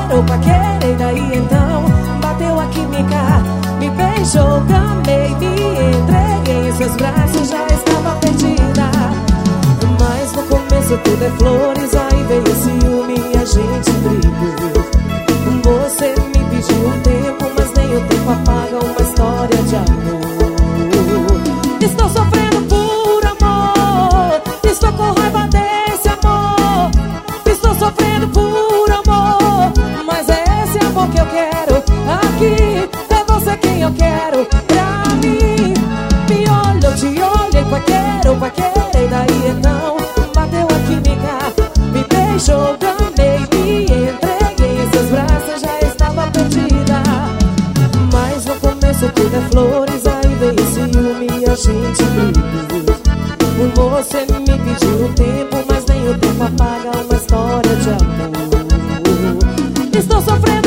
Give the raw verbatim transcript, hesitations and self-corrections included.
quero, paquerei, daí então bateu a química. Me beijou, gamei, me entreguei em seus braços, já estava perdida. Mas no começo tudo é flores, aí veio ciúme e a gente brigou. Você me pediu um tempo, mas nem o tempo apaga uma história de amor. Estou sofrendo por amor, estou com raiva desse amor. Estou sofrendo por amor, mas é esse amor que eu quero. Aqui é você quem eu quero pra mim. Me olha, eu te olhei, paquero, paquerei, daí então bateu a química. Me beijou, gamei, me entreguei em seus braços, já estava perdida. Mas no começo tudo é flores, aí veio ciúme e a gente brigou. Você me pediu um tempo, mas nem o tempo apaga uma história de amor. Estou sofrendo